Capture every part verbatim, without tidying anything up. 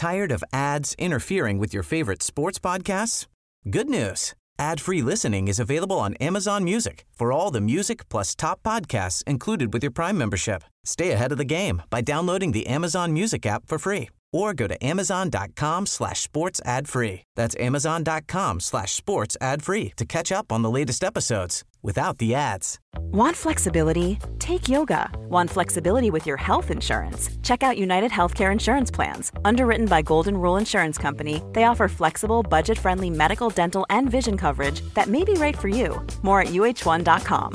Tired of ads interfering with your favorite sports podcasts? Good news. Ad-free listening is available on Amazon Music for all the music plus top podcasts included with your Prime membership. Stay ahead of the game by downloading the Amazon Music app for free or go to amazon.com slash sports ad free. That's amazon.com slash sports ad free to catch up on the latest episodes without the ads. Want flexibility? Take yoga. Want flexibility with your health insurance? Check out United Healthcare Insurance Plans. Underwritten by Golden Rule Insurance Company, they offer flexible, budget-friendly medical, dental, and vision coverage that may be right for you. More at U H one dot com.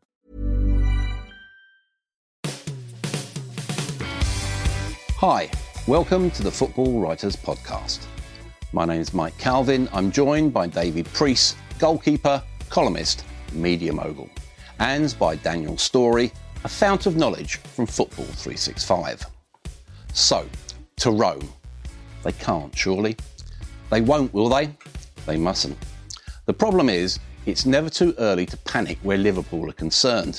Hi, welcome to the Football Writers Podcast. My name is Mike Calvin. I'm joined by David Priest, goalkeeper, columnist, media mogul, and by Daniel Storey, a fount of knowledge from Football three sixty-five. So, to Rome. They can't, surely. They won't, will they? They mustn't. The problem is, it's never too early to panic where Liverpool are concerned.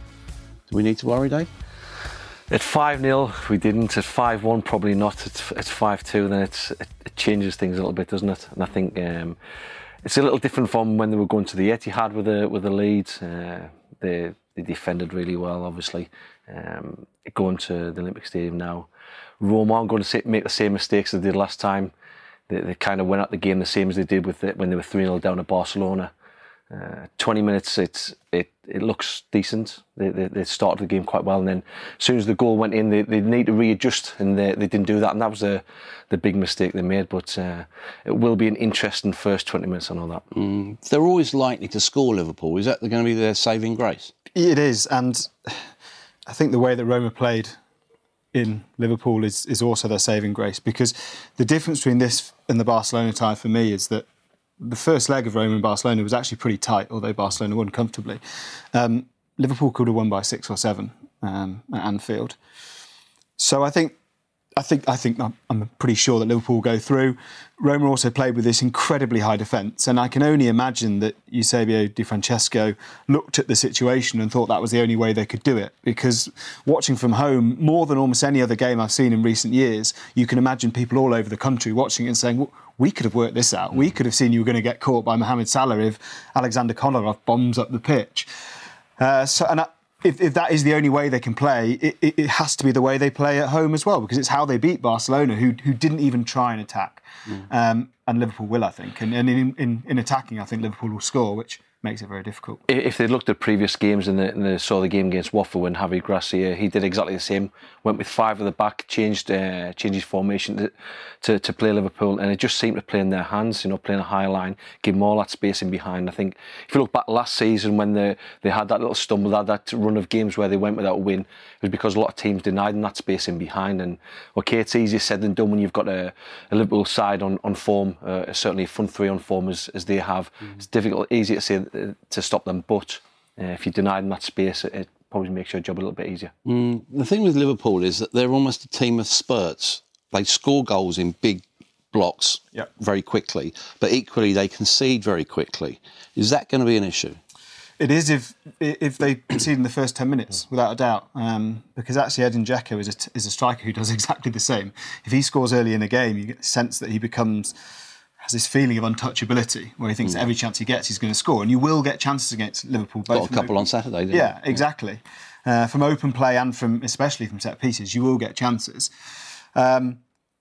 Do we need to worry, Dave? At five nil, we didn't. At five one, probably not. At, at five two, then it's, it, it changes things a little bit, doesn't it? And I think um, it's a little different from when they were going to the Etihad with the with the lead. Uh, they, they defended really well, obviously. Um, going to the Olympic Stadium now, Roma aren't going to say, make the same mistakes as they did last time. They, they kind of went out the game the same as they did with it when they were three nil down at Barcelona. Uh, twenty minutes, it's, it it looks decent. They, they they started the game quite well, and then as soon as the goal went in, they, they need to readjust, and they, they didn't do that, and that was the the big mistake they made. But uh, it will be an interesting first twenty minutes, I know that. Mm, they're always likely to score, Liverpool. Is that going to be their saving grace? It is, and I think the way that Roma played in Liverpool is, is also their saving grace, because the difference between this and the Barcelona tie for me is that the first leg of Roma and Barcelona was actually pretty tight, although Barcelona won comfortably. Um, Liverpool could have won by six or seven um, at Anfield. So I think, I think, I think I'm, I'm pretty sure that Liverpool will go through. Roma also played with this incredibly high defence, and I can only imagine that Eusebio Di Francesco looked at the situation and thought that was the only way they could do it. Because watching from home, more than almost any other game I've seen in recent years, you can imagine people all over the country watching it and saying, well, we could have worked this out. We could have seen you were going to get caught by Mohamed Salah if Alexander Kolarov bombs up the pitch. Uh, so, and I, if, if that is the only way they can play, it, it, it has to be the way they play at home as well, because it's how they beat Barcelona, who who didn't even try and attack. Mm. Um, and Liverpool will, I think. And, and in, in, in attacking, I think Liverpool will score, which makes it very difficult. If they'd looked at previous games and they, and they saw the game against Watford when Javi Gracia, he did exactly the same. Went with five at the back, changed uh, changed his formation to, to to play Liverpool, and it just seemed to play in their hands. You know, playing a high line, give them all that space in behind. I think if you look back last season when they they had that little stumble, they had that run of games where they went without a win, it was because a lot of teams denied them that space in behind. And okay, it's easier said than done when you've got a, a Liverpool side on on form, uh, certainly a front three on form as, as they have. Mm-hmm. It's difficult, easier to say uh, to stop them, but uh, if you deny them that space, it, it probably makes your job a little bit easier. Mm, the thing with Liverpool is that they're almost a team of spurts. They score goals in big blocks yep. very quickly, but equally they concede very quickly. Is that going to be an issue? It is if if they concede in the first ten minutes, without a doubt. Um, because actually Edin Dzeko is a, is a striker who does exactly the same. If he scores early in a game, you get the sense that he becomes... has this feeling of untouchability where he thinks mm. every chance he gets he's going to score, and you will get chances against Liverpool. Both Got a couple open, on Saturday, didn't yeah, you? exactly. Uh, from open play and from especially from set pieces, you will get chances. Um,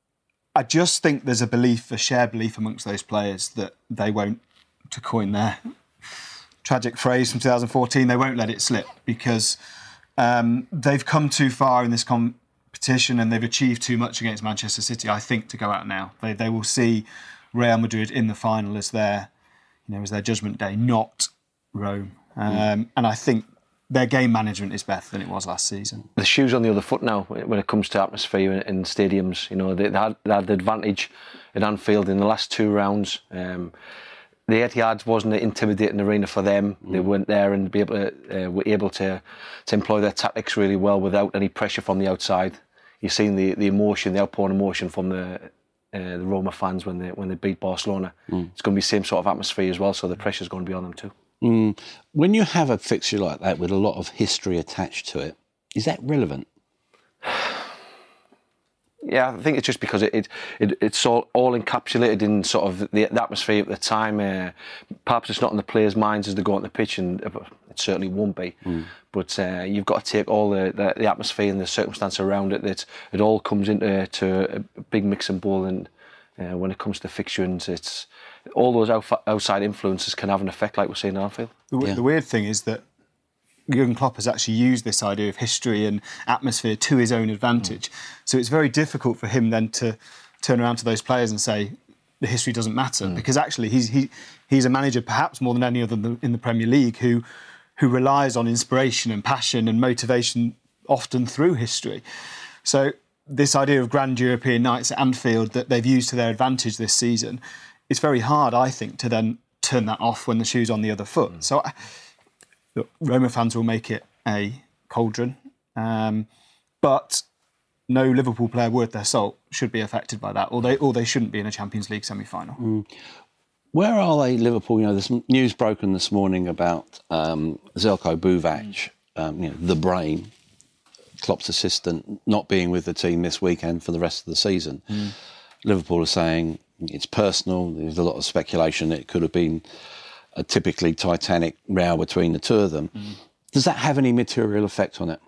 I just think there's a belief, a shared belief amongst those players that they won't, to coin their tragic phrase from two thousand fourteen, they won't let it slip, because um, they've come too far in this competition and they've achieved too much against Manchester City, I think, to go out now. They they will see Real Madrid in the final as their, you know, as their judgment day, not Rome. Um, mm. And I think their game management is better than it was last season. The shoe's on the other foot now when it comes to atmosphere in, in stadiums. You know, they, they, had, they had the advantage at Anfield in the last two rounds. Um, the Etihad wasn't an intimidating arena for them. Mm. They weren't there and be able to, uh, were able to, to employ their tactics really well without any pressure from the outside. You've seen the, the emotion, the outpouring emotion from the uh, the Roma fans when they when they beat Barcelona. Mm. It's going to be the same sort of atmosphere as well, so the pressure's going to be on them too. Mm. When you have a fixture like that with a lot of history attached to it, is that relevant? Yeah, I think it's just because it, it, it it's all, all encapsulated in sort of the, the atmosphere at the time. Uh, perhaps it's not in the players' minds as they go on the pitch, and it certainly won't be. Mm. But uh, you've got to take all the, the, the atmosphere and the circumstance around it. That it all comes into to a big mix and bowl, and uh, when it comes to fixtures, it's all those out, outside influences can have an effect, like we're seeing in Anfield. The, yeah. the weird thing is that Jurgen Klopp has actually used this idea of history and atmosphere to his own advantage. Mm. So it's very difficult for him then to turn around to those players and say the history doesn't matter, mm. because actually he's he, he's a manager perhaps more than any other in the, in the Premier League who who relies on inspiration and passion and motivation often through history. So this idea of grand European nights at Anfield that they've used to their advantage this season, it's very hard, I think, to then turn that off when the shoe's on the other foot. Mm. So I, Look, Roma fans will make it a cauldron, um, but no Liverpool player worth their salt should be affected by that, or they or they shouldn't be in a Champions League semi-final. Mm. Where are they, Liverpool? You know, there's news broken this morning about um, Željko Buvac, um, you know, the brain, Klopp's assistant, not being with the team this weekend for the rest of the season. Mm. Liverpool are saying it's personal. There's a lot of speculation that it could have been a typically titanic row between the two of them. Mm. Does that have any material effect on it?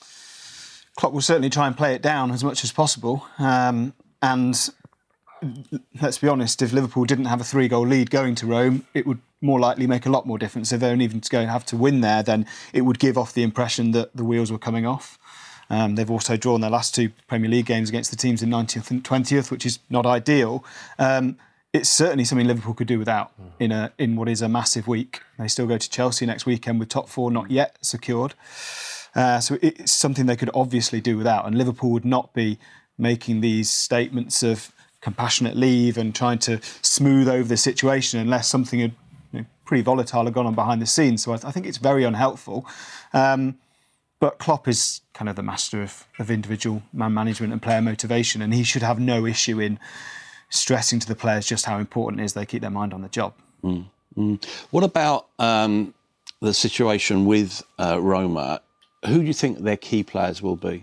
Klopp will certainly try and play it down as much as possible. Um, and let's be honest, if Liverpool didn't have a three-goal lead going to Rome, it would more likely make a lot more difference. If they don't even go and have to win there, then it would give off the impression that the wheels were coming off. Um, they've also drawn their last two Premier League games against the teams in ninetieth and twentieth, which is not ideal. Um, It's certainly something Liverpool could do without in a in what is a massive week. They still go to Chelsea next weekend with top four not yet secured. Uh, so it's something they could obviously do without. And Liverpool would not be making these statements of compassionate leave and trying to smooth over the situation unless something had, you know, pretty volatile had gone on behind the scenes. So I, th- I think it's very unhelpful. Um, but Klopp is kind of the master of, of individual man management and player motivation, and he should have no issue in stressing to the players just how important it is they keep their mind on the job. Mm, mm. What about um, the situation with uh, Roma? Who do you think their key players will be?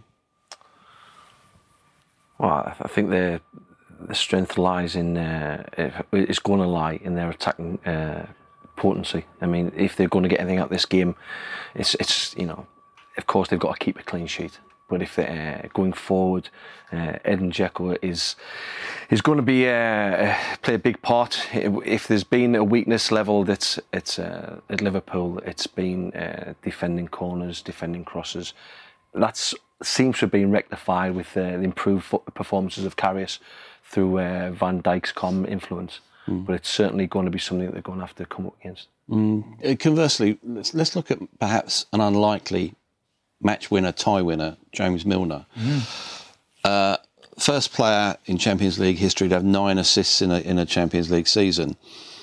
Well, I think the the strength lies in uh, it's going to lie in their attacking uh, potency. I mean, if they're going to get anything out of this game, it's it's you know, of course they've got to keep a clean sheet. But if they're uh, going forward, uh, Edin Dzeko is is going to be uh, play a big part. If there's been a weakness level that's it's uh, at Liverpool, it's been uh, defending corners, defending crosses. That seems to have been rectified with uh, the improved performances of Karius through uh, Van Dijk's calm influence. Mm. But it's certainly going to be something that they're going to have to come up against. Mm. Conversely, let's, let's look at perhaps an unlikely match winner, tie winner, James Milner. Mm. Uh, first player in Champions League history to have nine assists in a, in a Champions League season.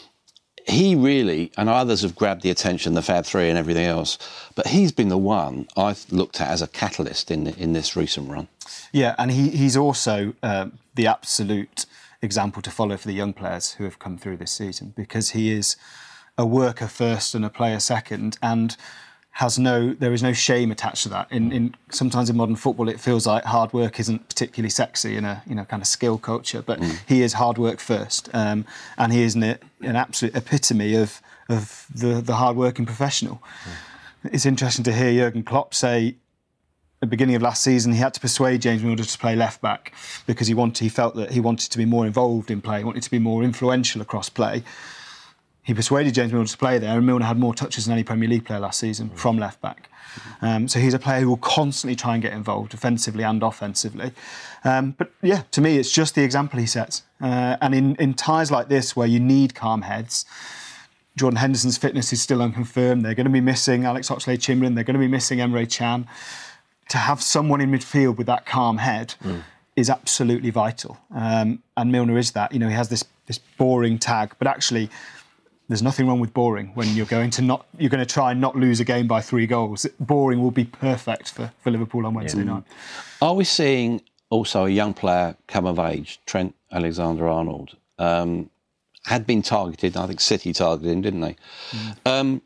He really, and others have grabbed the attention, the Fab Three and everything else, but he's been the one I've looked at as a catalyst in in this recent run. Yeah, and he, he's also uh, the absolute example to follow for the young players who have come through this season, because he is a worker first and a player second, and has no, there is no shame attached to that. In, in sometimes in modern football, it feels like hard work isn't particularly sexy in a you know kind of skill culture, but mm. he is hard work first, um, and he is an, an absolute epitome of of the the hard working professional. Mm. It's interesting to hear Jurgen Klopp say at the beginning of last season he had to persuade James Milner to play left back because he wanted he felt that he wanted to be more involved in play, he wanted to be more influential across play. He persuaded James Milner to play there, and Milner had more touches than any Premier League player last season mm. from left back. Um, so he's a player who will constantly try and get involved, defensively and offensively. Um, but yeah, to me, it's just the example he sets. Uh, and in, in ties like this, where you need calm heads, Jordan Henderson's fitness is still unconfirmed. They're going to be missing Alex Oxlade-Chamberlain. They're going to be missing Emre Can. To have someone in midfield with that calm head mm. is absolutely vital. Um, and Milner is that. You know, he has this this boring tag, but actually, there's nothing wrong with boring when you're going to not you're going to try and not lose a game by three goals. Boring will be perfect for, for Liverpool on Wednesday yeah. night. Are we seeing also a young player come of age, Trent Alexander-Arnold? Um, had been targeted, I think City targeted him, didn't they? Mm. Um,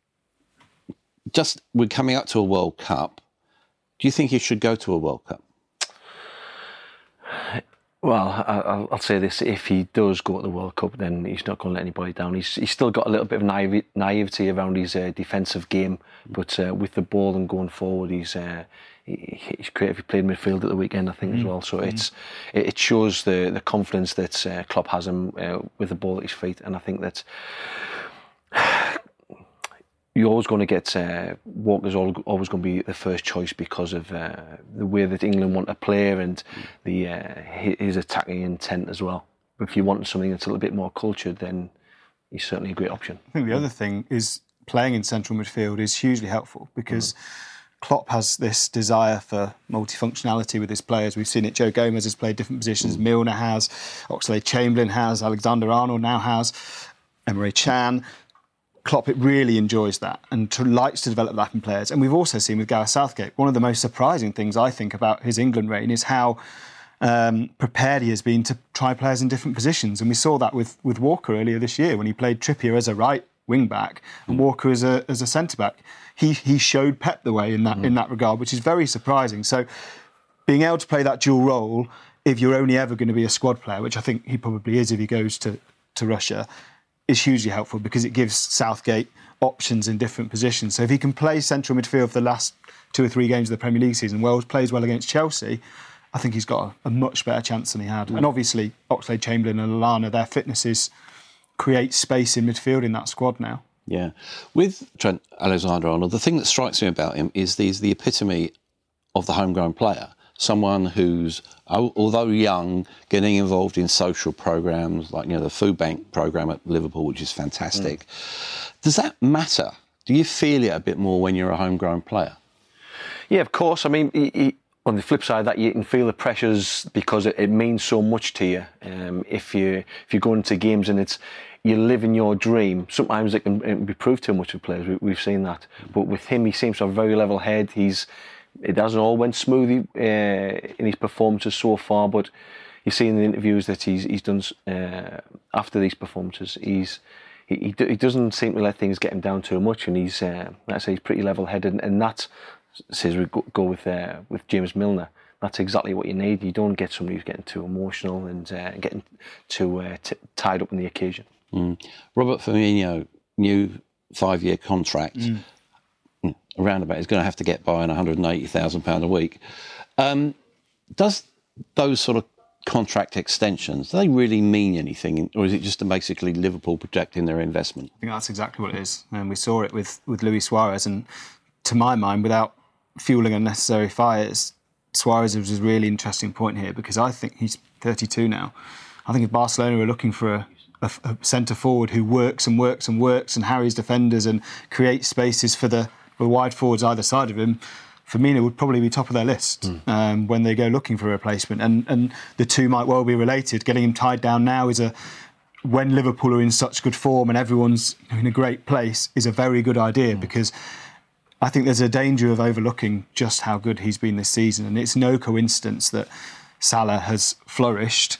just, we're coming up to a World Cup. Do you think he should go to a World Cup? Well, I, I'll say this: if he does go to the World Cup, then he's not going to let anybody down. He's he's still got a little bit of naive, naivety around his uh, defensive game, but uh, with the ball and going forward, he's uh, he, he's creative. He played midfield at the weekend, I think, mm. as well. So mm. it's it, it shows the the confidence that uh, Klopp has him uh, with the ball at his feet, and I think that. You're always going to get uh, Walker's always going to be the first choice because of uh, the way that England want to play and the uh, his attacking intent as well. But if you want something that's a little bit more cultured, then he's certainly a great option. I think the other thing is playing in central midfield is hugely helpful because mm. Klopp has this desire for multifunctionality with his players. We've seen it. Joe Gomez has played different positions. Mm. Milner has. Oxlade-Chamberlain has. Alexander-Arnold now has. Emre Can. Klopp it really enjoys that and to, likes to develop that in players. And we've also seen with Gareth Southgate, one of the most surprising things I think about his England reign is how um, prepared he has been to try players in different positions. And we saw that with, with Walker earlier this year when he played Trippier as a right wing back and Walker as a as a centre back. He he showed Pep the way in that mm. in that regard, which is very surprising. So being able to play that dual role, if you're only ever going to be a squad player, which I think he probably is if he goes to, to Russia, is hugely helpful because it gives Southgate options in different positions. So if he can play central midfield for the last two or three games of the Premier League season, Wales plays well against Chelsea, I think he's got a, a much better chance than he had. Mm. And obviously, Oxlade-Chamberlain and Lallana, their fitnesses create space in midfield in that squad now. Yeah. With Trent Alexander-Arnold, the thing that strikes me about him is he's the epitome of the homegrown player. Someone who's, although young, getting involved in social programmes, like, you know, the food bank programme at Liverpool, which is fantastic. Mm. Does that matter? Do you feel it a bit more when you're a homegrown player? Yeah, of course. I mean, he, he, on the flip side of that, you can feel the pressures because it, it means so much to you. Um, if you if you go into games and it's you're living your dream, sometimes it can, it can be proved too much with players. We, we've seen that. But with him, he seems to have a very level head. He's It hasn't all went smoothly uh, in his performances so far, but you see in the interviews that he's he's done uh, after these performances, he's he, he doesn't seem to let things get him down too much, and he's uh, like I say, he's pretty level-headed, and, and that says we go, go with uh, with James Milner. That's exactly what you need. You don't get somebody who's getting too emotional and uh, getting too uh, t- tied up in the occasion. Mm. Robert Firmino, new five-year contract. Mm. Around about, he's going to have to get by on one hundred eighty thousand pounds a week. Um, does those sort of contract extensions, do they really mean anything, or is it just basically Liverpool protecting their investment? I think that's exactly what it is. And we saw it with, with Luis Suarez, and to my mind, without fueling unnecessary fires, Suarez is a really interesting point here because I think he's thirty-two now. I think if Barcelona are looking for a a, a centre-forward who works and works and works and harries defenders and creates spaces for the, the wide forwards either side of him, Firmino would probably be top of their list mm. um, when they go looking for a replacement. And, and the two might well be related. Getting him tied down now is a... when Liverpool are in such good form and everyone's in a great place, is a very good idea mm. because I think there's a danger of overlooking just how good he's been this season. And it's no coincidence that Salah has flourished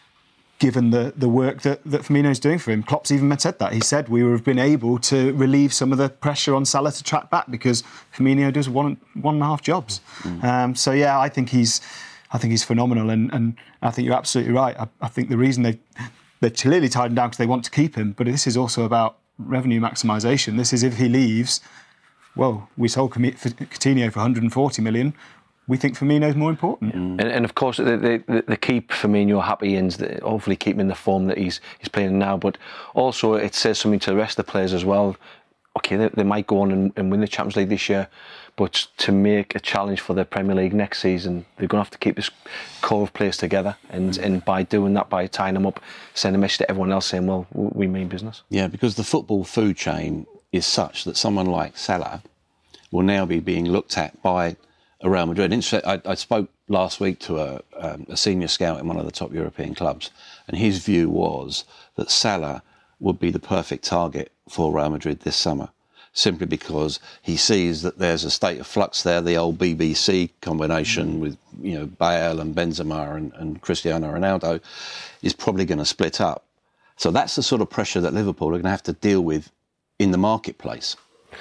given the, the work that, that Firmino's doing for him. Klopp's even said that. He said we would have been able to relieve some of the pressure on Salah to track back because Firmino does one one and a half jobs. Mm. Um, so yeah, I think he's I think he's phenomenal, and, and I think you're absolutely right. I, I think the reason they they're clearly tied him down because they want to keep him, but this is also about revenue maximisation. This is if he leaves, well, we sold Coutinho for one hundred forty million. We think Firmino's more important. Mm. And, and of course, the, the, the keep Firmino happy and hopefully keep him in the form that he's he's playing now. But also, it says something to the rest of the players as well. Okay, they, they might go on and, and win the Champions League this year, but to make a challenge for the Premier League next season, they're going to have to keep this core of players together. And, mm. and by doing that, by tying them up, send a message to everyone else saying, well, we mean business. Yeah, because the football food chain is such that someone like Salah will now be being looked at by Real Madrid. I, I spoke last week to a, um, a senior scout in one of the top European clubs, and his view was that Salah would be the perfect target for Real Madrid this summer, simply because he sees that there's a state of flux there. The old B B C combination mm. with, you know, Bale and Benzema and, and Cristiano Ronaldo is probably going to split up. So that's the sort of pressure that Liverpool are going to have to deal with in the marketplace.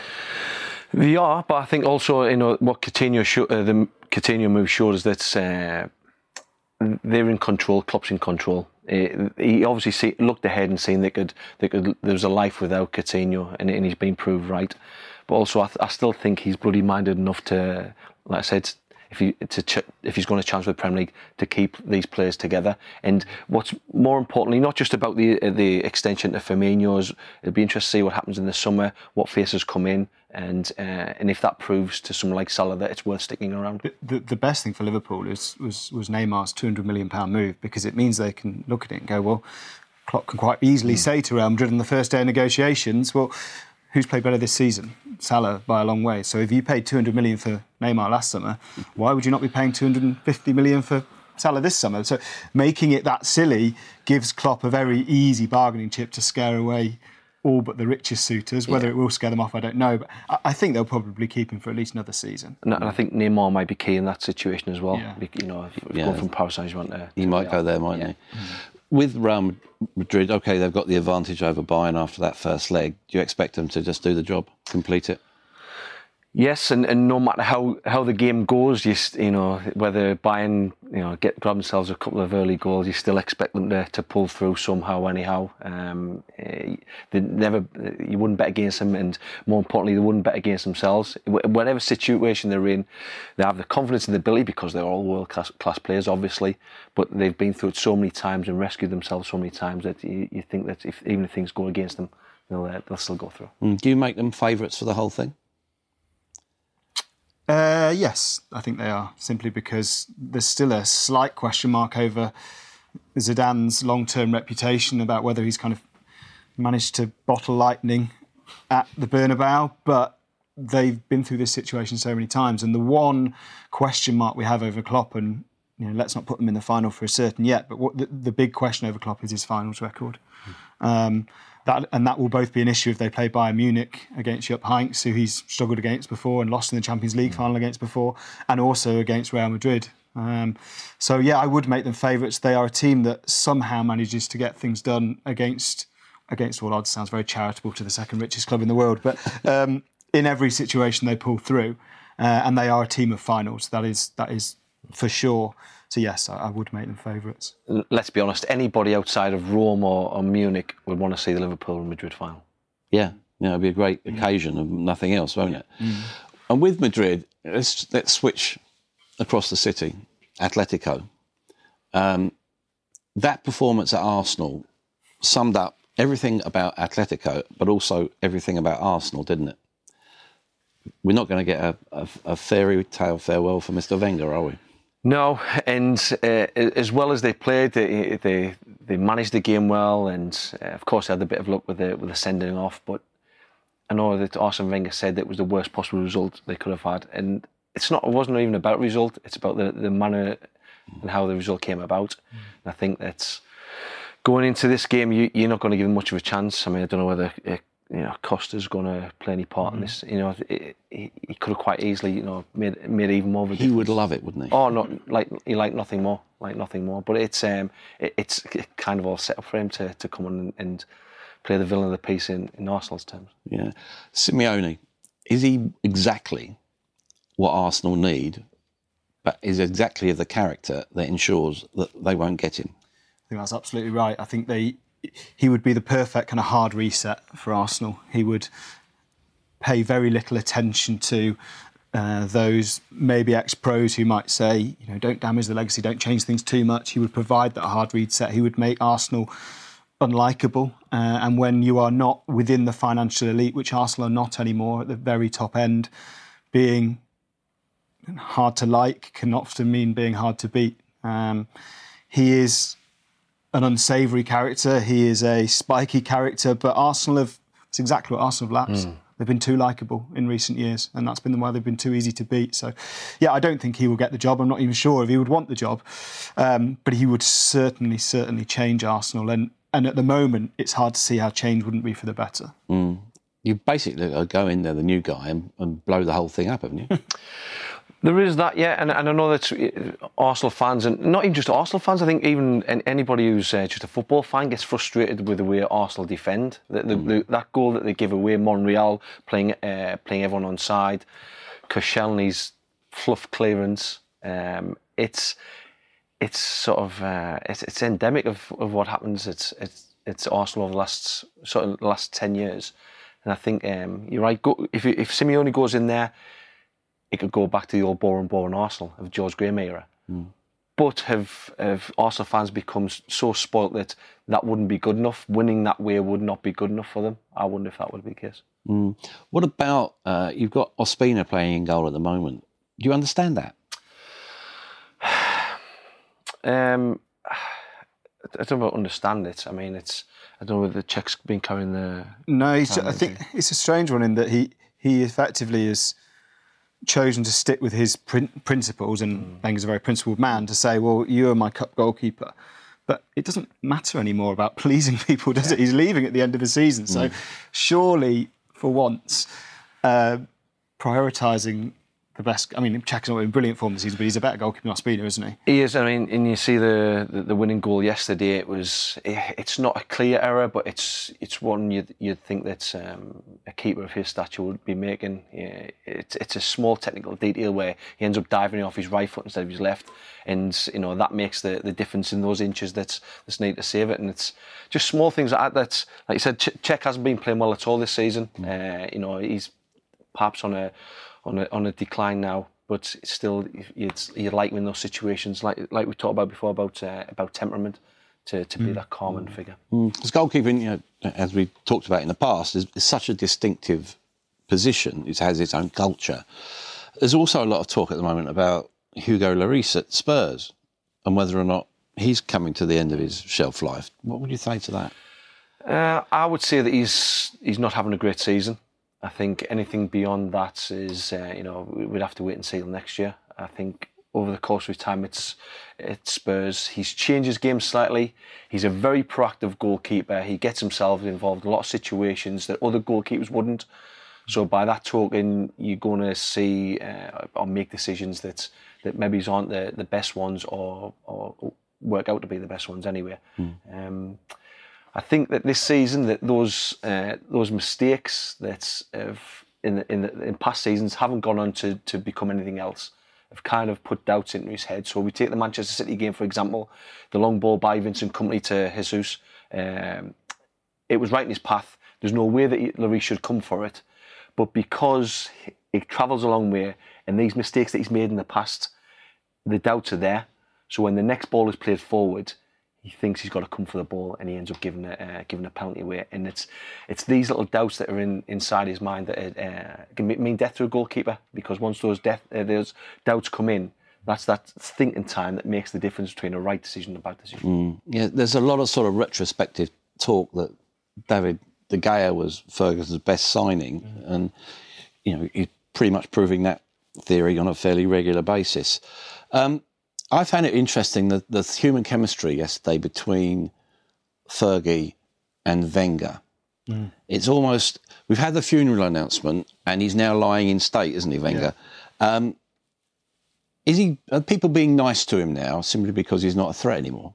They are, but I think also, you know, what Coutinho show, uh, the Coutinho move showed us that uh, they're in control. Klopp's in control. He obviously see, looked ahead and seen they could, they could, there was a life without Coutinho, and, and he's been proved right. But also, I, th- I still think he's bloody minded enough to, like I said, if he to ch- if he's going to chance with the Premier League, to keep these players together. And what's more importantly, not just about the the extension to Firmino's, it'll be interesting to see what happens in the summer, what faces come in, and uh, and if that proves to someone like Salah that it's worth sticking around. The, the, the best thing for Liverpool is, was was Neymar's two hundred million pounds move, because it means they can look at it and go, well, Klopp can quite easily mm. say to Real Madrid on the first day of negotiations, well, who's played better this season? Salah, by a long way. So if you paid two hundred million pounds for Neymar last summer, why would you not be paying two hundred fifty million pounds for Salah this summer? So making it that silly gives Klopp a very easy bargaining chip to scare away all but the richest suitors. Whether yeah. it will scare them off, I don't know. But I think they'll probably keep him for at least another season. And I think Neymar might be key in that situation as well. Yeah. You know, yeah. going from Paris Saint-Germain to... He might go there, mightn't yeah. he? Mm. With Real Madrid, OK, they've got the advantage over Bayern after that first leg. Do you expect them to just do the job, complete it? Yes, and, and no matter how, how the game goes, you you know, whether Bayern you know get grab themselves a couple of early goals, you still expect them to, to pull through somehow, anyhow. Um, they never, you wouldn't bet against them, and more importantly, they wouldn't bet against themselves. Whatever situation they're in, they have the confidence and the ability, because they're all world class, class players, obviously. But they've been through it so many times and rescued themselves so many times that you, you think that if even if things go against them, they'll uh, they'll still go through. Mm. Do you make them favourites for the whole thing? Uh, yes, I think they are, simply because there's still a slight question mark over Zidane's long-term reputation, about whether he's kind of managed to bottle lightning at the Bernabeu, but they've been through this situation so many times. And the one question mark we have over Klopp, and you know, let's not put them in the final for a certain yet, but what the, the big question over Klopp is his finals record. Um, That, and that will both be an issue if they play Bayern Munich against Jupp Heynckes, who he's struggled against before and lost in the Champions League final against before, and also against Real Madrid. Um, so, yeah, I would make them favourites. They are a team that somehow manages to get things done against, against all odds. Sounds very charitable to the second richest club in the world. But um, in every situation they pull through. Uh, and they are a team of finals. That is, that is for sure. So, yes, I, I would make them favourites. Let's be honest, anybody outside of Rome or, or Munich would want to see the Liverpool and Madrid final. Yeah, yeah, it'd be a great mm. occasion of nothing else, won't it? Mm. And with Madrid, let's, let's switch across the city, Atletico. Um, that performance at Arsenal summed up everything about Atletico, but also everything about Arsenal, didn't it? We're not going to get a, a, a fairy tale farewell for Mister Wenger, are we? No, and uh, as well as they played, they, they they managed the game well, and uh, of course they had a bit of luck with the with the sending off. But I know that Arsene Wenger said that it was the worst possible result they could have had, and it's not. It wasn't even about result. It's about the, the manner and how the result came about. Mm. And I think that's going into this game, you, you're not going to give them much of a chance. I mean, I don't know whether uh, you know Costa's going to play any part mm. in this. You know, it, he, he could have quite easily, you know, made made even more of a difference. He would love it, wouldn't he? Oh, not like he like nothing more, like nothing more. But it's um, it, it's kind of all set up for him to to come on and, and play the villain of the piece in, in Arsenal's terms. Yeah, Simeone, is he exactly what Arsenal need, but is exactly of the character that ensures that they won't get him? I think that's absolutely right. I think they. He would be the perfect kind of hard reset for Arsenal. He would pay very little attention to uh, those maybe ex-pros who might say, you know, don't damage the legacy, don't change things too much. He would provide that hard reset. He would make Arsenal unlikable. Uh, and when you are not within the financial elite, which Arsenal are not anymore, at the very top end, being hard to like can often mean being hard to beat. Um, he is an unsavoury character. He is a spiky character, but Arsenal have, it's exactly what Arsenal have lacked. Mm. They've been too likeable in recent years, and that's been why they've been too easy to beat. So, yeah, I don't think he will get the job. I'm not even sure if he would want the job, um, but he would certainly, certainly change Arsenal. And, and at the moment, it's hard to see how change wouldn't be for the better. Mm. You basically go in there, the new guy, and, and blow the whole thing up, haven't you? There is that, yeah, and, and I know that Arsenal fans, and not even just Arsenal fans, I think even anybody who's uh, just a football fan gets frustrated with the way Arsenal defend. The, the, mm. the, that goal that they give away, Monreal playing uh, playing everyone on side, Koscielny's fluff clearance, um, it's it's sort of uh, it's, it's endemic of, of what happens. It's it's it's Arsenal over the last sort of last ten years, and I think um, you're right. Go, if if Simeone goes in there, it could go back to the old boring, boring Arsenal of George Graham era. Mm. But have have Arsenal fans become so spoilt that that wouldn't be good enough? Winning that way would not be good enough for them. I wonder if that would be the case. Mm. What about uh, you've got Ospina playing in goal at the moment? Do you understand that? um, I don't know if I understand it. I mean, it's I don't know whether the Czech's been carrying the. No, he's, I think it's a strange one in that he he effectively has chosen to stick with his prin- principles, and mm. Wenger's a very principled man, to say, well, you are my cup goalkeeper. But it doesn't matter anymore about pleasing people, does yeah. it? He's leaving at the end of the season. So mm. surely, for once, uh, prioritising the best... I mean, Czech's not in brilliant form this season, but he's a better goalkeeper than Ospina, isn't he? He is. I mean, and you see the, the, the winning goal yesterday, it was... It's not a clear error, but it's it's one you'd, you'd think that um, a keeper of his stature would be making. Yeah, it's, it's a small technical detail where he ends up diving off his right foot instead of his left. And, you know, that makes the, the difference in those inches that's, that's needed to save it. And it's just small things like that. That's, like you said, Czech hasn't been playing well at all this season. Mm. Uh, you know, he's perhaps on a... on a on a decline now, but still, you'd, you'd like in those situations, like like we talked about before, about uh, about temperament, to, to be mm. that calming mm. figure. Mm. Because goalkeeping, you know, as we talked about in the past, is, is such a distinctive position. It has its own culture. There's also a lot of talk at the moment about Hugo Lloris at Spurs and whether or not he's coming to the end of his shelf life. What would you say to that? Uh, I would say that he's he's not having a great season. I think anything beyond that is, uh, you know, we'd have to wait and see till next year. I think over the course of his time it's at Spurs, he's changed his game slightly. He's a very proactive goalkeeper. He gets himself involved in a lot of situations that other goalkeepers wouldn't. So by that token, you're going to see uh, or make decisions that, that maybe aren't the, the best ones, or, or work out to be the best ones anyway. Mm. Um, I think that this season, that those uh, those mistakes that have in the, in, the, in past seasons haven't gone on to, to become anything else. Have kind of put doubts into his head. So we take the Manchester City game, for example, the long ball by Vincent Kompany to Jesus. Um, it was right in his path. There's no way that Lloris should come for it. But because he travels a long way, and these mistakes that he's made in the past, the doubts are there. So when the next ball is played forward, he thinks he's got to come for the ball, and he ends up giving a uh, giving a penalty away. And it's it's these little doubts that are in inside his mind that uh, can mean death to a goalkeeper. Because once those death uh, those doubts come in, that's that thinking time that makes the difference between a right decision and a bad decision. Mm. Yeah, there's a lot of sort of retrospective talk that David De Gea was Ferguson's best signing, mm. and you know he's pretty much proving that theory on a fairly regular basis. Um, I found it interesting that the human chemistry yesterday between Fergie and Wenger. Mm. It's almost... We've had the funeral announcement, and he's now lying in state, isn't he, Wenger? Yeah. Um, is he... Are people being nice to him now simply because he's not a threat anymore?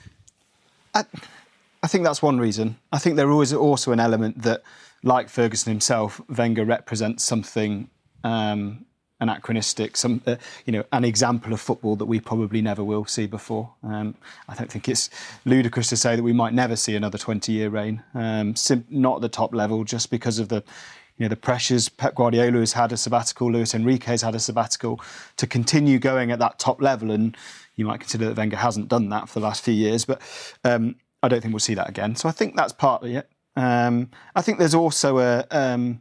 I, I think that's one reason. I think there is also an element that, like Ferguson himself, Wenger represents something... Um, anachronistic, some uh, you know, an example of football that we probably never will see before. Um, I don't think it's ludicrous to say that we might never see another twenty-year reign. Um, sim- not at the top level, just because of the, you know, the pressures. Pep Guardiola has had a sabbatical. Luis Enrique has had a sabbatical. To continue going at that top level, and you might consider that Wenger hasn't done that for the last few years, but um, I don't think we'll see that again. So I think that's partly it. Um, I think there's also a. Um,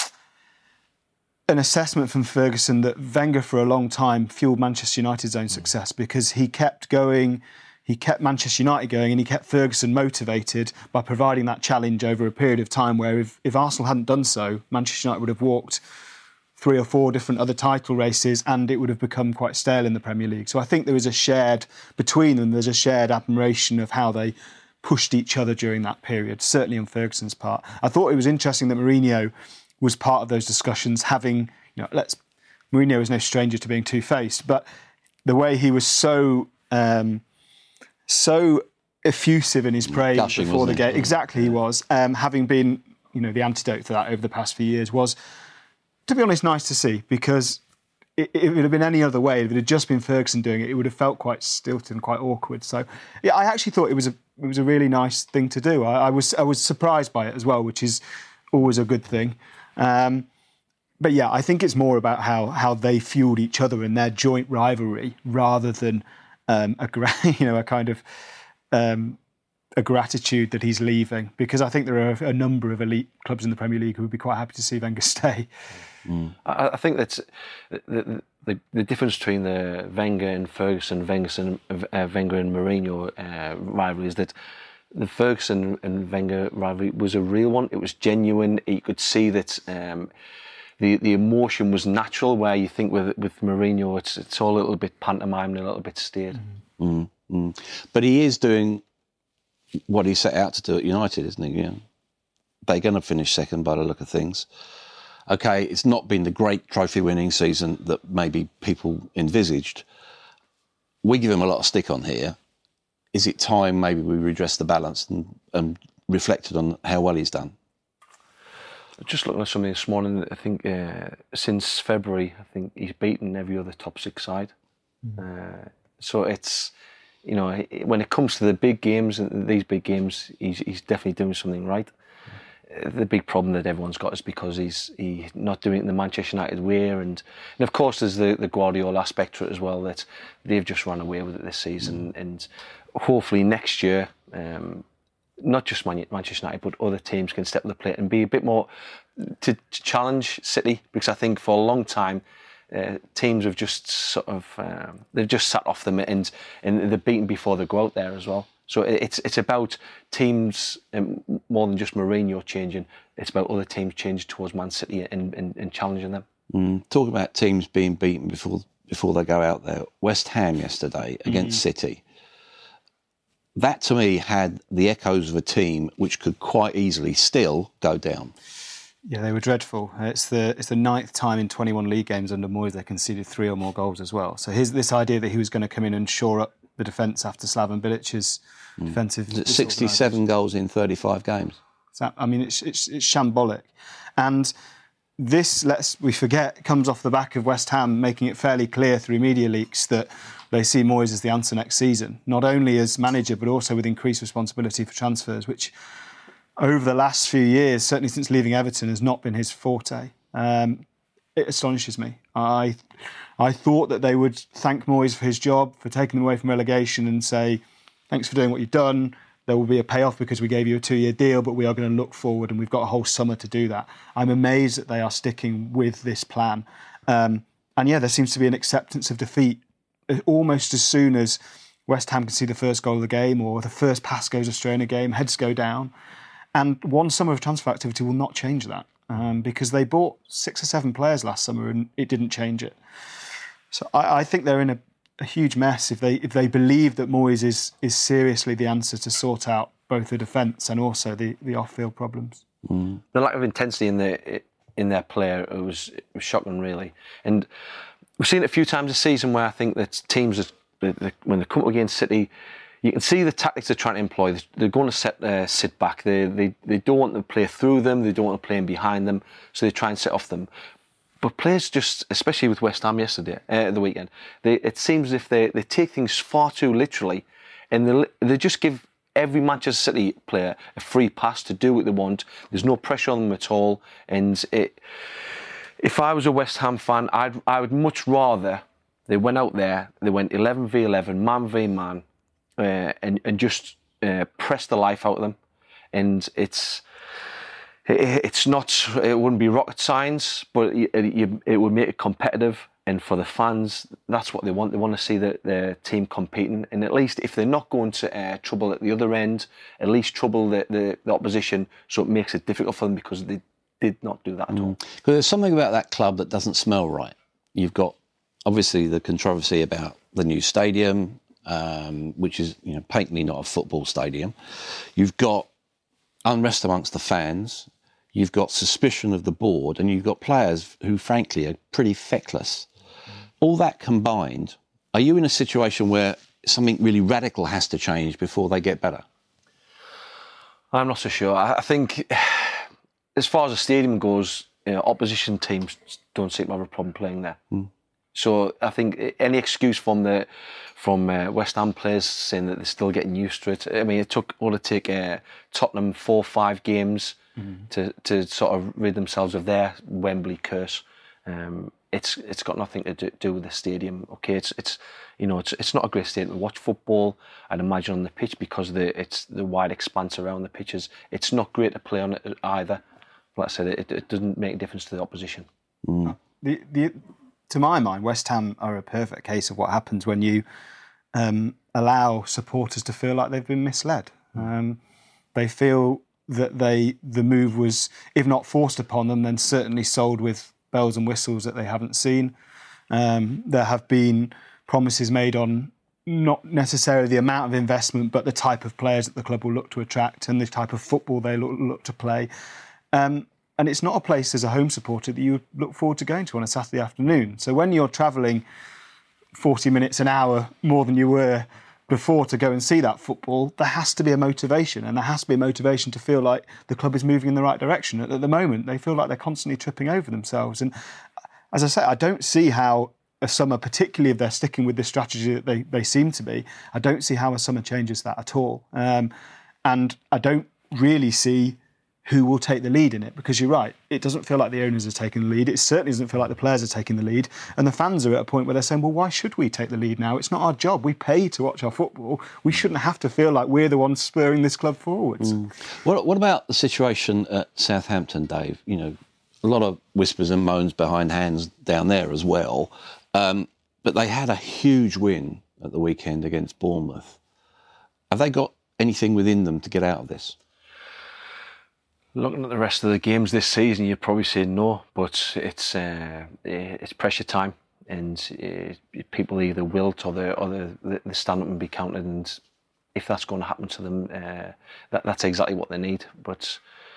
an assessment from Ferguson that Wenger for a long time fueled Manchester United's own success, because he kept going, he kept Manchester United going, and he kept Ferguson motivated by providing that challenge over a period of time where if, if Arsenal hadn't done so, Manchester United would have walked three or four different other title races, and it would have become quite stale in the Premier League. So I think there is a shared, between them, there's a shared admiration of how they pushed each other during that period, certainly on Ferguson's part. I thought it was interesting that Mourinho was part of those discussions, having, you know, let's, Mourinho is no stranger to being two-faced, but the way he was so, um, so effusive in his praise Gushing, before the game, exactly yeah. he was, um, having been, you know, the antidote to that over the past few years was, to be honest, nice to see, because it, it would have been any other way. If it had just been Ferguson doing it, it would have felt quite stilted and quite awkward. So, yeah, I actually thought it was a it was a really nice thing to do. I, I was I was surprised by it as well, which is always a good thing. Um, but yeah, I think it's more about how how they fueled each other in their joint rivalry rather than um, a you know a kind of um, a gratitude that he's leaving. Because I think there are a number of elite clubs in the Premier League who would be quite happy to see Wenger stay. Mm. I, I think that's the, the the difference between the Wenger and Ferguson, Wenger and, uh, Wenger and Mourinho uh, rivalry is that the Ferguson and Wenger rivalry was a real one. It was genuine. You could see that um, the the emotion was natural. Where you think with with Mourinho, it's it's all a little bit pantomime and a little bit steered. Mm. Mm. But he is doing what he set out to do at United, isn't he? Yeah. They're going to finish second by the look of things. OK, it's not been the great trophy-winning season that maybe people envisaged. We give him a lot of stick on here. Is it time maybe we redress the balance and, and reflected on how well he's done? Just looking at something this morning, I think uh, since February, I think he's beaten every other top six side. Mm. Uh, so it's, you know, when it comes to the big games, these big games, he's, he's definitely doing something right. The big problem that everyone's got is because he's he's not doing it in the Manchester United way, and, and of course there's the, the Guardiola aspect to it as well, that they've just run away with it this season, mm. and hopefully next year, um, not just Man- Manchester United but other teams can step to the plate and be a bit more to, to challenge City, because I think for a long time uh, teams have just sort of um, they've just sat off them, and and they're beaten before they go out there as well. So it's it's about teams um, more than just Mourinho changing. It's about other teams changing towards Man City and, and, and challenging them. Mm. Talk about teams being beaten before before they go out there. West Ham yesterday against mm. City. That to me had the echoes of a team which could quite easily still go down. Yeah, they were dreadful. It's the it's the ninth time in twenty-one league games under Moyes they conceded three or more goals as well. So here's this idea that he was going to come in and shore up the defence after Slaven Bilic's mm. defensive. sixty-seven goals in thirty-five games. So, I mean, it's, it's it's shambolic, and this, let's we forget, comes off the back of West Ham making it fairly clear through media leaks that they see Moyes as the answer next season, not only as manager but also with increased responsibility for transfers, which over the last few years, certainly since leaving Everton, has not been his forte. Um, it astonishes me. I I thought that they would thank Moyes for his job, for taking them away from relegation, and say, thanks for doing what you've done. There will be a payoff because we gave you a two-year deal, but we are going to look forward, and we've got a whole summer to do that. I'm amazed that they are sticking with this plan. Um, and yeah, there seems to be an acceptance of defeat almost as soon as West Ham can see the first goal of the game or the first pass goes astray in a game, heads go down. And one summer of transfer activity will not change that. Um, because they bought six or seven players last summer and it didn't change it. So I, I think they're in a, a huge mess if they if they believe that Moyes is is seriously the answer to sort out both the defence and also the, the off-field problems. Mm. The lack of intensity in the in their player it was, it was shocking, really. And we've seen it a few times this season where I think that teams, are, when they come up against City, you can see the tactics they're trying to employ. They're going to set, uh, sit back. They, they they don't want to play through them. They don't want to play in behind them. So they try and set off them. But players just, especially with West Ham yesterday, uh, the weekend, they, it seems as if they, they take things far too literally, and they they just give every Manchester City player a free pass to do what they want. There's no pressure on them at all. And it, if I was a West Ham fan, I'd I would much rather they went out there, they went eleven v eleven, man v man. Uh, and, and just uh, press the life out of them, and it's it, it's not it wouldn't be rocket science, but it, it, it would make it competitive, and for the fans, that's what they want. They want to see the, the team competing, and at least if they're not going to uh, trouble at the other end, at least trouble the, the, the opposition, so it makes it difficult for them because they did not do that at mm. all. Because there's something about that club that doesn't smell right. You've got obviously the controversy about the new stadium. Um, which is, you know, patently not a football stadium. You've got unrest amongst the fans. You've got suspicion of the board, and you've got players who, frankly, are pretty feckless. All that combined, are you in a situation where something really radical has to change before they get better? I'm not so sure. I think, as far as the stadium goes, you know, opposition teams don't seem to have a problem playing there. Mm. So I think any excuse from the from uh, West Ham players saying that they're still getting used to it. I mean, it took all to take uh, Tottenham four or five games mm-hmm. to to sort of rid themselves of their Wembley curse. Um, it's it's got nothing to do, do with the stadium. Okay, it's it's you know it's it's not a great stadium to watch football. I'd imagine on the pitch because of the it's the wide expanse around the pitches. It's not great to play on it either. Like I said, it, it doesn't make a difference to the opposition. Mm. The the. To my mind, West Ham are a perfect case of what happens when you um, allow supporters to feel like they've been misled. Um, they feel that they the move was, if not forced upon them, then certainly sold with bells and whistles that they haven't seen. Um, there have been promises made on not necessarily the amount of investment, but the type of players that the club will look to attract and the type of football they look, look to play. Um, And it's not a place as a home supporter that you would look forward to going to on a Saturday afternoon. So when you're travelling forty minutes, an hour more than you were before to go and see that football, there has to be a motivation, and there has to be a motivation to feel like the club is moving in the right direction. At the moment, they feel like they're constantly tripping over themselves. And as I say, I don't see how a summer, particularly if they're sticking with the strategy that they, they seem to be, I don't see how a summer changes that at all. Um, and I don't really see who will take the lead in it, because you're right, it doesn't feel like the owners are taking the lead. It certainly doesn't feel like the players are taking the lead. And the fans are at a point where they're saying, well, why should we take the lead now? It's not our job. We pay to watch our football. We shouldn't have to feel like we're the ones spurring this club forwards. Mm. What, what about the situation at Southampton, Dave? You know, a lot of whispers and moans behind hands down there as well. Um, but they had a huge win at the weekend against Bournemouth. Have they got anything within them to get out of this? Looking at the rest of the games this season, you'd probably say no, but it's uh, it's pressure time, and uh, people either wilt or they or they, they stand up and be counted, and if that's going to happen to them, uh, that that's exactly what they need. But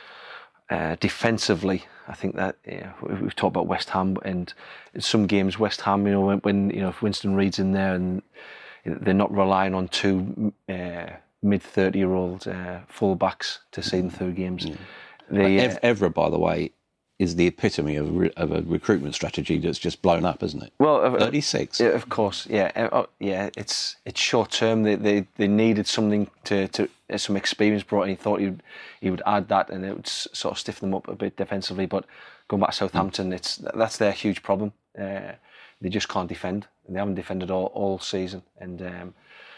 uh, defensively, I think that yeah, we've talked about West Ham, and in some games, West Ham, you know, when, when you know if Winston Reid's in there and they're not relying on two uh, mid thirty-year-old uh, full-backs to see them through games. Yeah. The, Ev- Evra, by the way, is the epitome of, re- of a recruitment strategy that's just blown up, isn't it? Well, uh, thirty-six. Yeah, of course, yeah, uh, yeah. It's it's short term. They they, they needed something to, to uh, some experience brought in. He thought he would he would add that, and it would sort of stiffen them up a bit defensively. But going back to Southampton, mm. it's that's their huge problem. Uh, they just can't defend. They haven't defended all, all season, and. Um,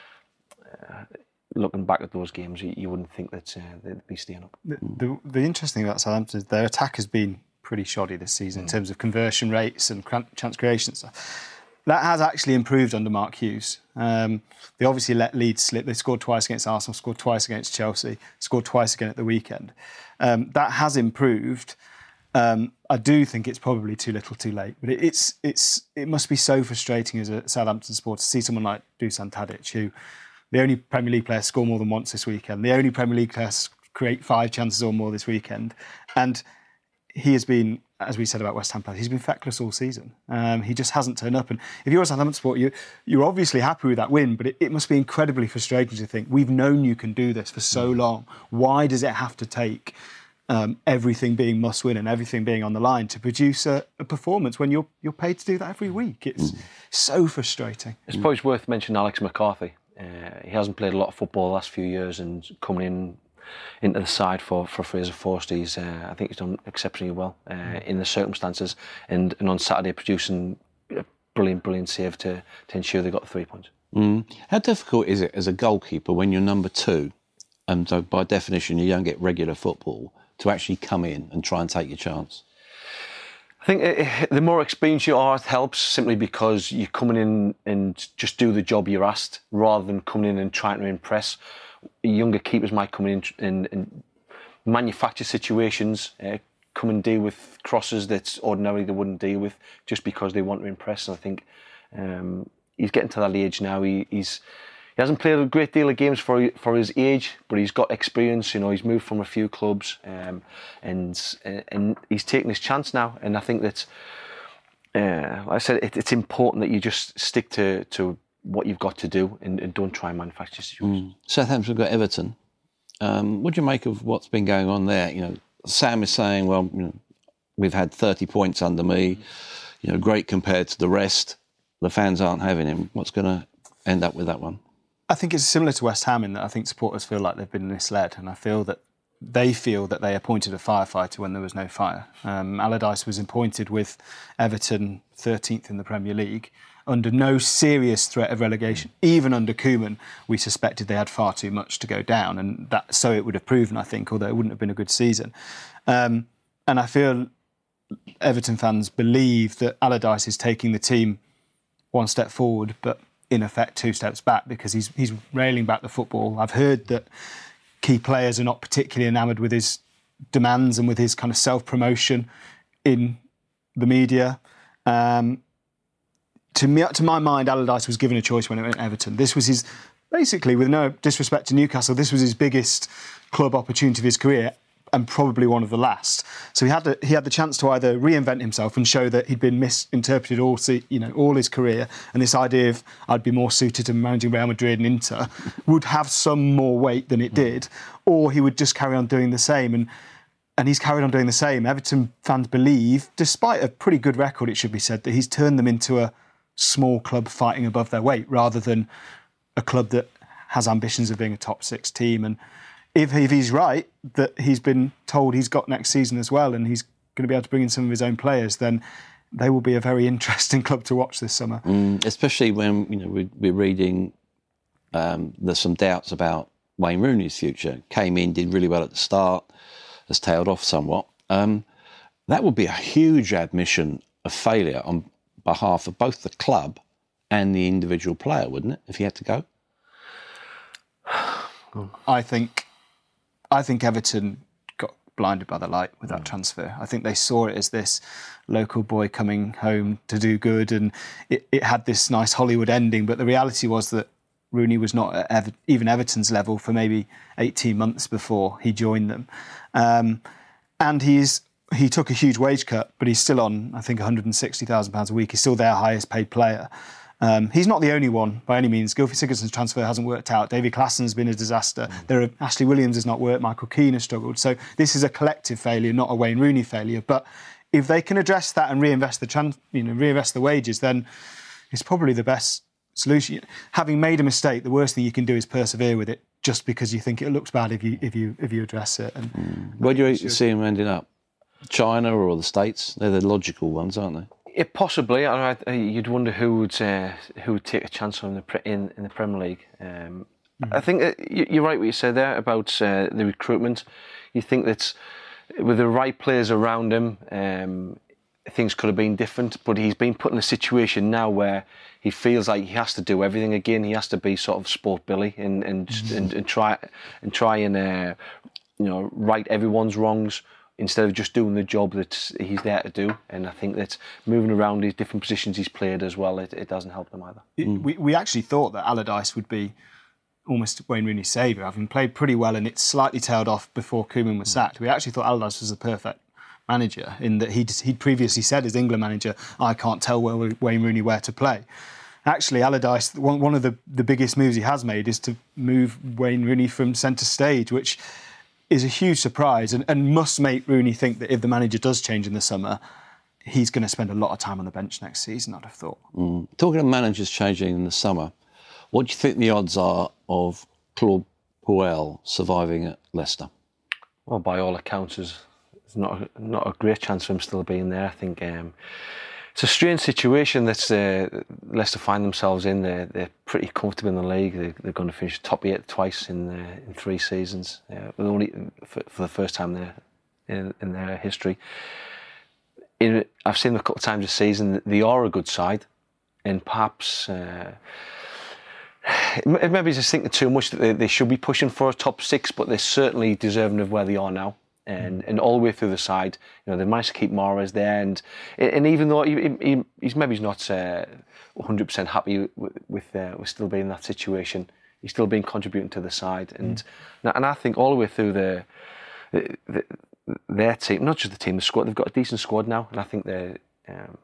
uh, Looking back at those games, you, you wouldn't think that uh, they'd be staying up. The, the, the interesting thing about Southampton is their attack has been pretty shoddy this season mm. in terms of conversion rates and chance creation and stuff. That has actually improved under Mark Hughes. Um, they obviously let Leeds slip. They scored twice against Arsenal, scored twice against Chelsea, scored twice again at the weekend. Um, that has improved. Um, I do think it's probably too little too late, but it, it's it's it must be so frustrating as a Southampton supporter to see someone like Dusan Tadic, who the only Premier League player score more than once this weekend. The only Premier League player create five chances or more this weekend. And he has been, as we said about West Ham players, he's been feckless all season. Um, he just hasn't turned up. And if you're a Southampton supporter, you, you're obviously happy with that win, but it, it must be incredibly frustrating to think, we've known you can do this for so long. Why does it have to take um, everything being must win and everything being on the line to produce a, a performance when you're you're paid to do that every week? It's mm. so frustrating. It's probably worth mentioning Alex McCarthy. Uh, he hasn't played a lot of football the last few years, and coming in into the side for, for Fraser Forster, he's, uh, I think he's done exceptionally well uh, in the circumstances, and, and on Saturday producing a brilliant, brilliant save to, to ensure they got the three points. Mm. How difficult is it as a goalkeeper when you're number two, and so by definition you don't get regular football, to actually come in and try and take your chance? I think it, the more experience you are, it helps, simply because you're coming in and just do the job you're asked, rather than coming in and trying to impress. Younger keepers might come in and, and manufacture situations, uh, come and deal with crosses that ordinarily they wouldn't deal with, just because they want to impress. And I think um, he's getting to that age now. He, he's he hasn't played a great deal of games for for his age, but he's got experience. You know, he's moved from a few clubs, um, and and he's taking his chance now. And I think that, uh, like I said, it, it's important that you just stick to to what you've got to do, and, and don't try and manufacture situations. Mm. Southampton have got Everton. Um, what do you make of what's been going on there? You know, Sam is saying, well, you know, we've had thirty points under me, you know, great compared to the rest. the fans aren't having him. What's going to end up with that one? I think it's similar to West Ham in that I think supporters feel like they've been misled, and I feel that they feel that they appointed a firefighter when there was no fire. Um, Allardyce was appointed with Everton thirteenth in the Premier League under no serious threat of relegation. Even under Koeman, we suspected they had far too much to go down, and that so it would have proven, I think, although it wouldn't have been a good season. Um, and I feel Everton fans believe that Allardyce is taking the team one step forward, but in effect two steps back, because he's he's railing back the football. I've heard that key players are not particularly enamoured with his demands and with his kind of self-promotion in the media. Um, to me, to my mind, Allardyce was given a choice when it went to Everton. This was his, basically, with no disrespect to Newcastle, this was his biggest club opportunity of his career, and probably one of the last. So he had to, he had the chance to either reinvent himself and show that he'd been misinterpreted all you know all his career, and this idea of I'd be more suited to managing Real Madrid and Inter would have some more weight than it did, or he would just carry on doing the same. And and he's carried on doing the same. Everton fans believe, despite a pretty good record, it should be said, that he's turned them into a small club fighting above their weight rather than a club that has ambitions of being a top six team. And If, if he's right, that he's been told he's got next season as well, and he's going to be able to bring in some of his own players, then they will be a very interesting club to watch this summer. Mm, especially when, you know, we, we're reading um, there's some doubts about Wayne Rooney's future. Came in, did really well at the start, has tailed off somewhat. Um, that would be a huge admission of failure on behalf of both the club and the individual player, wouldn't it, if he had to go? I think... I think Everton got blinded by the light with that transfer. I think they saw it as this local boy coming home to do good, and it, it had this nice Hollywood ending. But the reality was that Rooney was not at Ever- even Everton's level for maybe eighteen months before he joined them. Um, and he's he took a huge wage cut, but he's still on, I think, one hundred sixty thousand pounds a week. He's still their highest paid player. Um, he's not the only one by any means. Gylfi Sigurdsson's transfer hasn't worked out. David Klaassen's been a disaster. Mm. There are, Ashley Williams has not worked. Michael Keane has struggled. So this is a collective failure, not a Wayne Rooney failure. But if they can address that and reinvest the trans, you know, reinvest the wages, then it's probably the best solution. Having made a mistake, the worst thing you can do is persevere with it, just because you think it looks bad if you if you if you address it. And mm. Where do you see him ending up? China or the States? They're the logical ones, aren't they? It possibly. I, I, you'd wonder who would uh, who would take a chance on the pre, in in the Premier League. Um, mm-hmm. I think that you're right what you said there about uh, the recruitment. You think that with the right players around him, um, things could have been different. But he's been put in a situation now where he feels like he has to do everything again. He has to be sort of sport Billy and and, mm-hmm. and, and try and try and uh, you know right everyone's wrongs, instead of just doing the job that he's there to do. And I think that moving around these different positions he's played as well, it, it doesn't help them either. It, mm. we, we actually thought that Allardyce would be almost Wayne Rooney's saviour, having played pretty well, and it slightly tailed off before Koeman was sacked. We actually thought Allardyce was the perfect manager, in that he'd, he'd previously said as England manager, I can't tell Wayne Rooney where to play. Actually, Allardyce, one, one of the, the biggest moves he has made is to move Wayne Rooney from centre stage, which is a huge surprise, and, and must make Rooney think that if the manager does change in the summer, he's going to spend a lot of time on the bench next season, I'd have thought. Mm. Talking of managers changing in the summer, what do you think the odds are of Claude Puel surviving at Leicester? Well, by all accounts, it's not a, not a great chance for him still being there. I think um, it's a strange situation that uh, Leicester find themselves in. They're, they're pretty comfortable in the league. They're, they're going to finish top eight twice in uh, in three seasons, uh, with only for, for the first time there in, in their history. In, I've seen them a couple of times this season. They are a good side, and perhaps uh, maybe just thinking too much that they, they should be pushing for a top six, but they're certainly deserving of where they are now. And and all the way through the side, you know, they managed to keep Mahrez there, and and even though he, he, he's maybe not uh, one hundred percent happy with with, uh, with still being in that situation, he's still been contributing to the side, and mm. and I think all the way through the, the their team, not just the team, the squad, they've got a decent squad now, and I think they're. Um,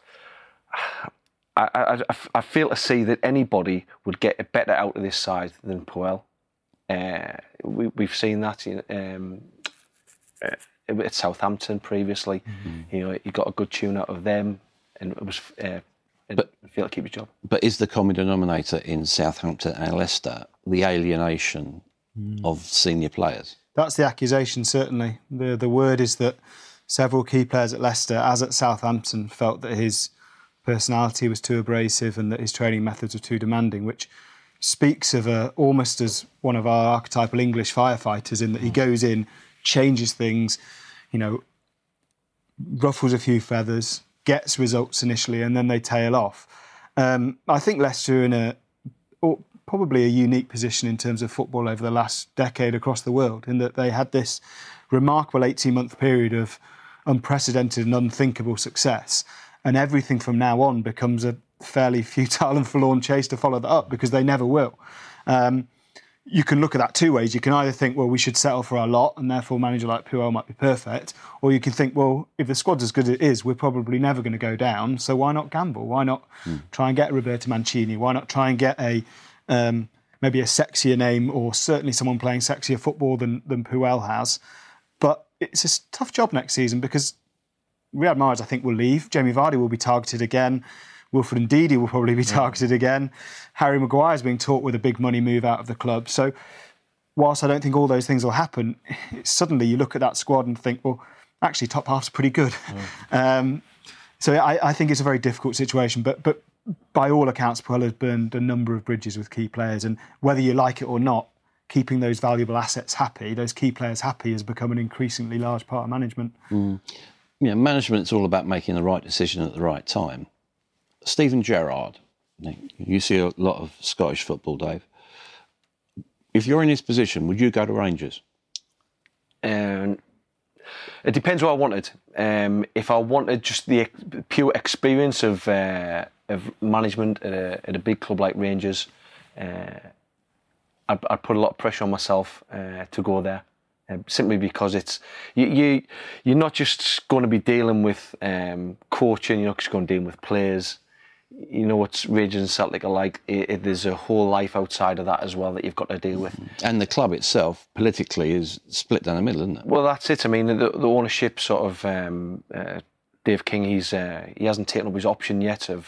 I, I I feel to see that anybody would get better out of this side than Puel. Uh, we we've seen that. You know, um, Uh, at Southampton previously, mm-hmm. you know, he got a good tune out of them, and it was uh, and but, feel like keep his job. But is the common denominator in Southampton and Leicester the alienation mm. of senior players? That's the accusation, certainly. The the word is that several key players at Leicester, as at Southampton, felt that his personality was too abrasive and that his training methods were too demanding, which speaks of a, almost as one of our archetypal English firefighters, in that he goes in, changes things, you know, ruffles a few feathers, gets results initially, and then they tail off. Um, I think Leicester are in a probably a unique position in terms of football over the last decade across the world, in that they had this remarkable eighteen-month period of unprecedented and unthinkable success, and everything from now on becomes a fairly futile and forlorn chase to follow that up, because they never will. Um, you can look at that two ways. You can either think, well, we should settle for our lot and therefore a manager like Puel might be perfect, or you can think, well, if the squad's as good as it is, we're probably never going to go down, so why not gamble? Why not mm. try and get Roberto Mancini? Why not try and get a um, maybe a sexier name, or certainly someone playing sexier football than, than Puel has? But it's a tough job next season, because Riyad Mahrez, I think, will leave. Jamie Vardy will be targeted again. Wilfred Ndidi will probably be targeted yeah. again. Harry Maguire is being talked with a big money move out of the club. So whilst I don't think all those things will happen, suddenly you look at that squad and think, well, actually, top half's pretty good. Yeah. Um, so I, I think it's a very difficult situation. But but by all accounts, Puel has burned a number of bridges with key players. And whether you like it or not, keeping those valuable assets happy, those key players happy, has become an increasingly large part of management. Mm. Yeah, management's all about making the right decision at the right time. Steven Gerrard, you see a lot of Scottish football, Dave. If you're in his position, would you go to Rangers? Um, it depends what I wanted. Um, if I wanted just the pure experience of uh, of management at a, at a big club like Rangers, uh, I'd, I'd put a lot of pressure on myself uh, to go there. Uh, simply because it's you, you you're not just going to be dealing with um, coaching, you're not just going to deal with players. You know what Rangers and Celtic are like. It, it, there's a whole life outside of that as well that you've got to deal with. And the club itself, politically, is split down the middle, isn't it? Well, that's it. I mean, the, the ownership sort of um, uh, Dave King. He's uh, he hasn't taken up his option yet of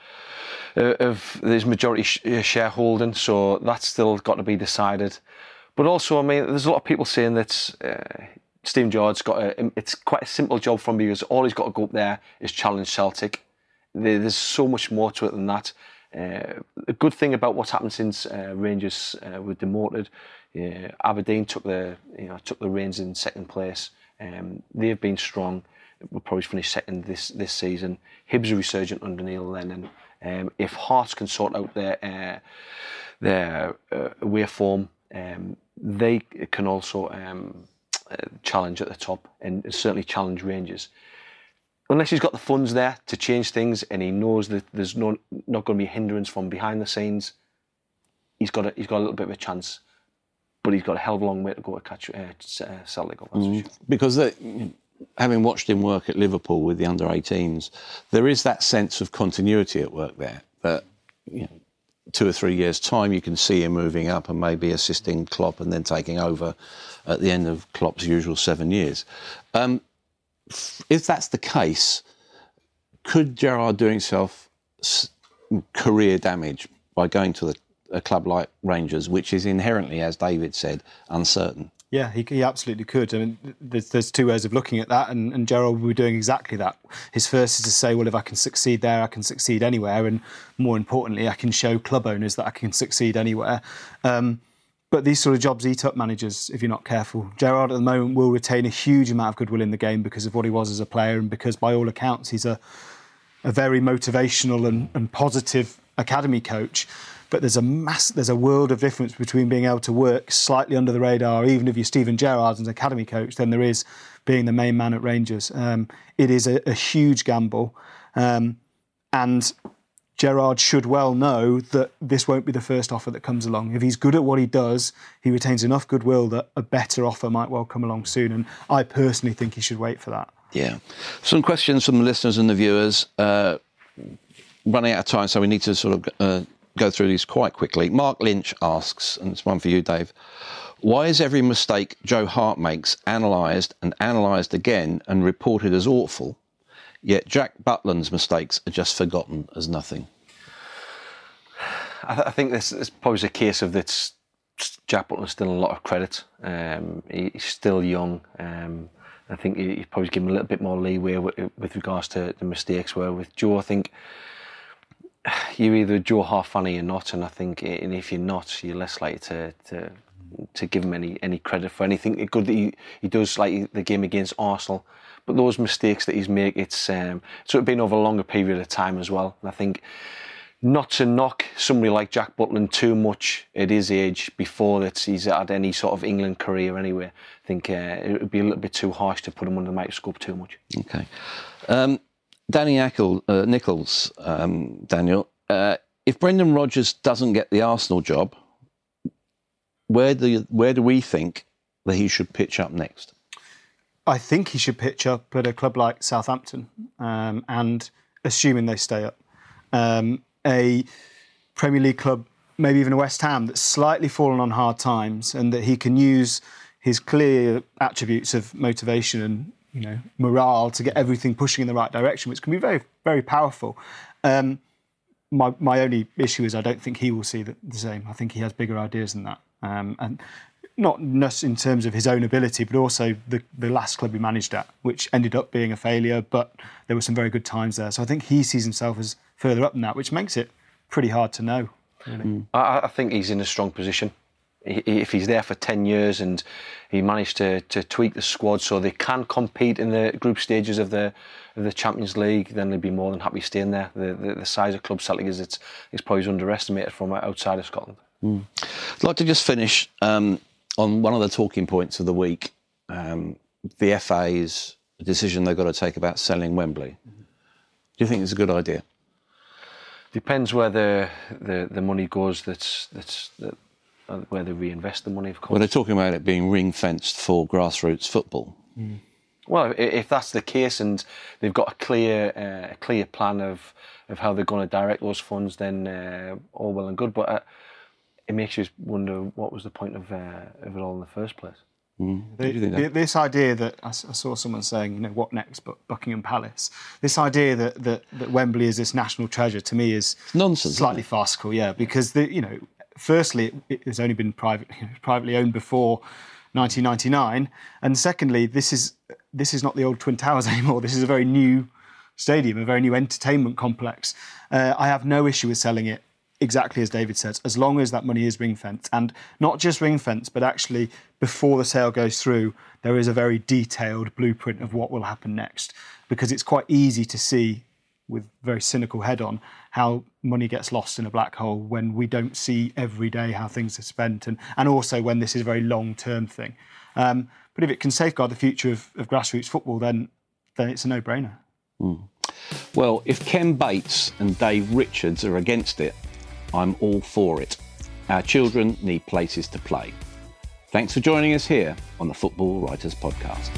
uh, of his majority sh- shareholding, so that's still got to be decided. But also, I mean, there's a lot of people saying that uh, Steven Gerrard's got a, it's quite a simple job from because all he's got to go up there is challenge Celtic. There, there's so much more to it than that. Uh, the good thing about what's happened since uh, Rangers uh, were demoted, uh, Aberdeen took the you know took the reins in second place. Um, they've been strong. We'll probably finish second this this season. Hibs are resurgent under Neil Lennon. Um, if Hearts can sort out their uh, their uh, away form, um, they can also um, uh, challenge at the top and certainly challenge Rangers. Unless he's got the funds there to change things and he knows that there's no, not going to be a hindrance from behind the scenes, he's got a, he's got a little bit of a chance. But he's got a hell of a long way to go to catch uh, Celtic up. Mm. Sure. Because they, having watched him work at Liverpool with the under eighteens, there is that sense of continuity at work there. That you know, two or three years' time, you can see him moving up and maybe assisting Klopp and then taking over at the end of Klopp's usual seven years. Um, if that's the case, could Gerrard do himself career damage by going to the, a club like Rangers, which is inherently, as David said, uncertain? Yeah, he, he absolutely could. I mean, there's, there's two ways of looking at that, and, and Gerrard will be doing exactly that. His first is to say, well, if I can succeed there, I can succeed anywhere, and more importantly, I can show club owners that I can succeed anywhere. Um, but these sort of jobs eat up managers if you're not careful. Gerrard at the moment will retain a huge amount of goodwill in the game because of what he was as a player, and because by all accounts he's a, a very motivational and, and positive academy coach. But there's a mass, there's a world of difference between being able to work slightly under the radar, even if you're Steven Gerrard as an academy coach, than there is being the main man at Rangers. Um, it is a, a huge gamble. Um, and Gerrard should well know that this won't be the first offer that comes along. If he's good at what he does, he retains enough goodwill that a better offer might well come along soon. And I personally think he should wait for that. Yeah. Some questions from the listeners and the viewers. Uh, running out of time, so we need to sort of... Uh, go through these quite quickly. Mark Lynch asks, and it's one for you, Dave, why is every mistake Joe Hart makes analysed and analysed again and reported as awful, Yet Jack Butland's mistakes are just forgotten as nothing. I, th- I think this is probably a case of that Jack Butland's still a lot of credit. Um, he, he's still young. Um, I think you probably give him a little bit more leeway with, with regards to the mistakes. Where with Joe, I think you're either Joe half fan or you're not, and I think, and if you're not, you're less likely to to, to give him any, any credit for anything good that he, he does, like the game against Arsenal. But those mistakes that he's made, it's um, sort of been over a longer period of time as well. And I think not to knock somebody like Jack Butland too much at his age before that he's had any sort of England career anyway. I think uh, it would be a little bit too harsh to put him under the microscope too much. Okay. Um, Danny Ackle, uh, Nichols, um, Daniel, uh, if Brendan Rodgers doesn't get the Arsenal job, where do, where do we think that he should pitch up next? I think he should pitch up at a club like Southampton, um, and assuming they stay up. Um, a Premier League club, maybe even a West Ham, that's slightly fallen on hard times, and that he can use his clear attributes of motivation and, you know, morale to get everything pushing in the right direction, which can be very, very powerful. Um, my my only issue is I don't think he will see the, the same. I think he has bigger ideas than that, um, and not just in terms of his own ability, but also the, the last club he managed at, which ended up being a failure, but there were some very good times there. So I think he sees himself as further up than that, which makes it pretty hard to know. Really. Mm. I, I think he's in a strong position. He, if he's there for ten years and he managed to, to tweak the squad so they can compete in the group stages of the of the Champions League, then they'd be more than happy staying there. The, the, the size of club Celtic is, it's, it's probably underestimated from outside of Scotland. Mm. I'd like to just finish um, on one of the talking points of the week, um, the F A's decision they've got to take about selling Wembley. Mm-hmm. Do you think it's a good idea? Depends where the, the, the money goes. That's that's that, uh, where they reinvest the money, of course. Well, they're talking about it being ring-fenced for grassroots football. Mm. Well, if that's the case, and they've got a clear uh, a clear plan of of how they're going to direct those funds, then uh, all well and good. But uh, it makes you wonder what was the point of uh, of it all in the first place. Mm. The, the, this idea that I, I saw someone saying, you know, what next but Buckingham Palace? This idea that, that, that Wembley is this national treasure, to me, is it's nonsense. Slightly farcical, yeah, because the, you know, firstly, it, it has only been private, you know, privately owned before nineteen ninety-nine, and secondly, this is this is not the old Twin Towers anymore. This is a very new stadium, a very new entertainment complex. Uh, I have no issue with selling it. Exactly as David says, as long as that money is ring-fenced. And not just ring-fenced, but actually before the sale goes through, there is a very detailed blueprint of what will happen next. Because it's quite easy to see, with very cynical head on, how money gets lost in a black hole when we don't see every day how things are spent, and, and also when this is a very long-term thing. Um, but if it can safeguard the future of, of grassroots football, then, then it's a no-brainer. Mm. Well, if Ken Bates and Dave Richards are against it, I'm all for it. Our children need places to play. Thanks for joining us here on the Football Writers Podcast.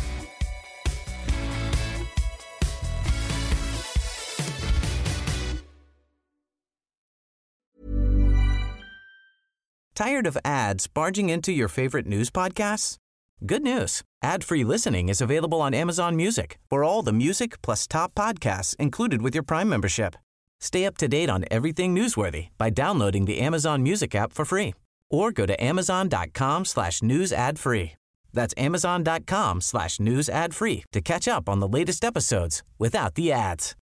Tired of ads barging into your favorite news podcasts? Good news. Ad-free listening is available on Amazon Music for all the music plus top podcasts included with your Prime membership. Stay up to date on everything newsworthy by downloading the Amazon Music app for free or go to amazon.com slash news ad free. That's amazon.com slash news ad free to catch up on the latest episodes without the ads.